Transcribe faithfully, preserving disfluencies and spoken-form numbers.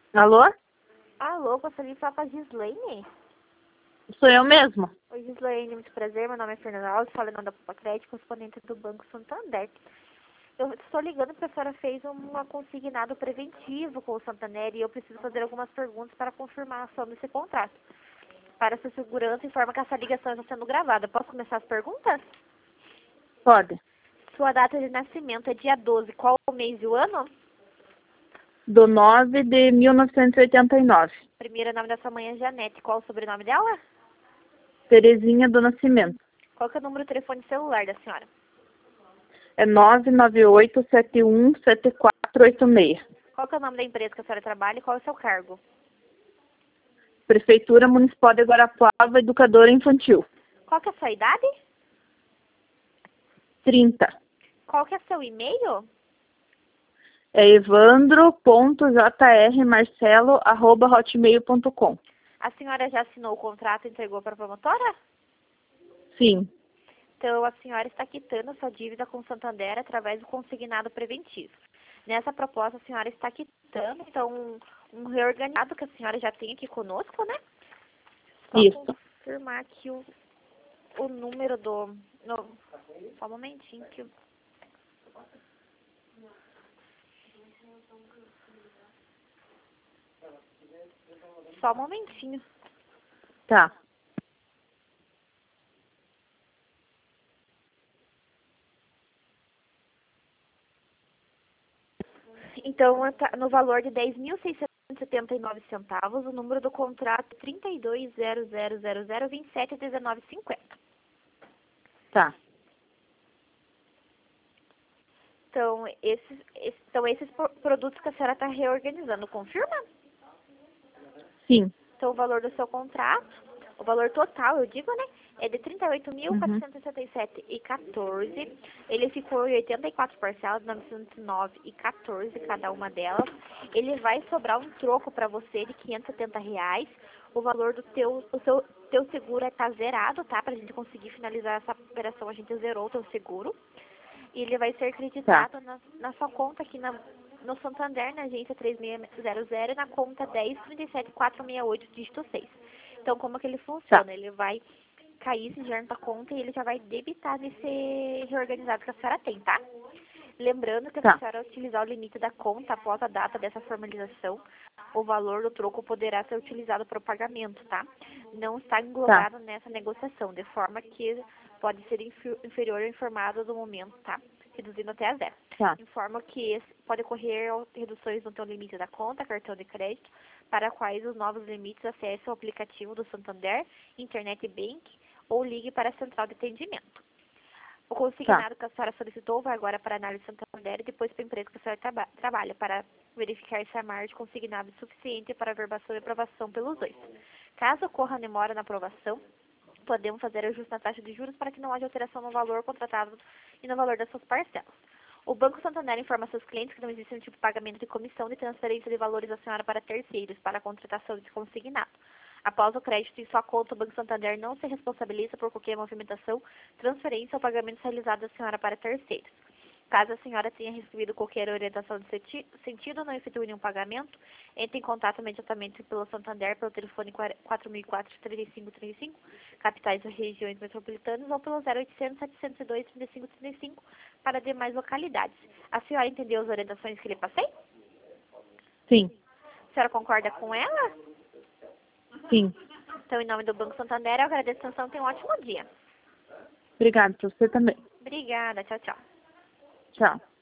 Alô? Alô, gostaria de falar com a Gislaine? Sou eu mesmo. Oi, Gislaine, muito prazer. Meu nome é Fernanda Alves, falo em nome da Poupa Crédito, correspondente do Banco Santander. Eu estou ligando porque a senhora fez um consignado preventivo com o Santander e eu preciso fazer algumas perguntas para confirmar a ação desse contrato. Para sua segurança, informa que essa ligação está sendo gravada. Posso começar as perguntas? Pode. Sua data de nascimento é dia doze. Qual o mês e o ano? Do nove de mil novecentos e oitenta e nove. Primeiro nome da sua mãe é Janete. Qual o sobrenome dela? Terezinha do Nascimento. Qual que é o número do telefone celular da senhora? É nove nove oito sete um sete quatro oito seis. Qual que é o nome da empresa que a senhora trabalha e qual é o seu cargo? Prefeitura Municipal de Guarapuava, Educadora Infantil. Qual que é a sua idade? trinta. Qual que é seu e-mail? É evandro ponto j r marcelo arroba hotmail ponto com. A senhora já assinou o contrato e entregou para a promotora? Sim. Então, a senhora está quitando sua dívida com o Santander através do consignado preventivo. Nessa proposta, a senhora está quitando, então, um, um reorganizado que a senhora já tem aqui conosco, né? Só Isso. confirmar aqui o, o número do... No, só um momentinho que... eu- Só um momentinho. Tá. Então, tá no valor de dez mil seiscentos e setenta e nove centavos, o número do contrato é trinta e dois zero zero zero zero vinte e sete dezenove cinquenta. Tá. Então, esses, esses, então, esses pro- produtos que a senhora está reorganizando, confirma? Sim. Então, o valor do seu contrato, o valor total, eu digo, né, é de trinta e oito mil Uhum. quatrocentos e sessenta e sete reais e quatorze. Ele ficou em oitenta e quatro parcelas, novecentos e nove reais e quatorze cada uma delas. Ele vai sobrar um troco para você de quinhentos e setenta reais. O valor do teu, o seu, teu seguro está zerado, tá? Para a gente conseguir finalizar essa operação, a gente zerou o teu seguro. E ele vai ser Tá. creditado na, na sua conta aqui na, no Santander, na agência três seis zero zero, e na conta dez trinta e sete quatrocentos e sessenta e oito, dígito seis. Então, como que ele funciona? Tá. Ele vai cair esse dinheiro na sua conta e ele já vai debitar nesse reorganizado que a senhora tem, tá? Lembrando que se a Tá. senhora utilizar o limite da conta após a data dessa formalização, o valor do troco poderá ser utilizado para o pagamento, tá? Não está Tá. englobado nessa negociação, de forma que pode ser infi- inferior ao informado do momento, tá? Reduzindo até a zero. Tá. Informa que esse pode ocorrer reduções no teu limite da conta, cartão de crédito, para quais os novos limites acessem o aplicativo do Santander, Internet Bank ou ligue para a central de atendimento. O Tá. consignado que a senhora solicitou vai agora para a análise Santander e depois para a empresa que a senhora traba trabalha, para verificar se a margem consignada é suficiente para averbação e aprovação pelos dois. Caso ocorra demora na aprovação, podemos fazer ajuste na taxa de juros para que não haja alteração no valor contratado e no valor das suas parcelas. O Banco Santander informa seus clientes que não existe nenhum tipo de pagamento de comissão de transferência de valores da senhora para terceiros, para a contratação de consignado. Após o crédito em sua conta, o Banco Santander não se responsabiliza por qualquer movimentação, transferência ou pagamento realizado da senhora para terceiros. Caso a senhora tenha recebido qualquer orientação de senti- sentido ou não efetue nenhum pagamento, entre em contato imediatamente pelo Santander pelo telefone quatro mil e quatro, trinta e cinco trinta e cinco, capitais ou regiões metropolitanas, ou pelo zero oitocentos, setecentos e dois, trinta e cinco trinta e cinco para demais localidades. A senhora entendeu as orientações que lhe passei? Sim. A senhora concorda com ela? Sim. Então, em nome do Banco Santander, eu agradeço a atenção. Tenha um ótimo dia. Obrigada. Pra você também. Obrigada. Tchau, tchau. Tchau.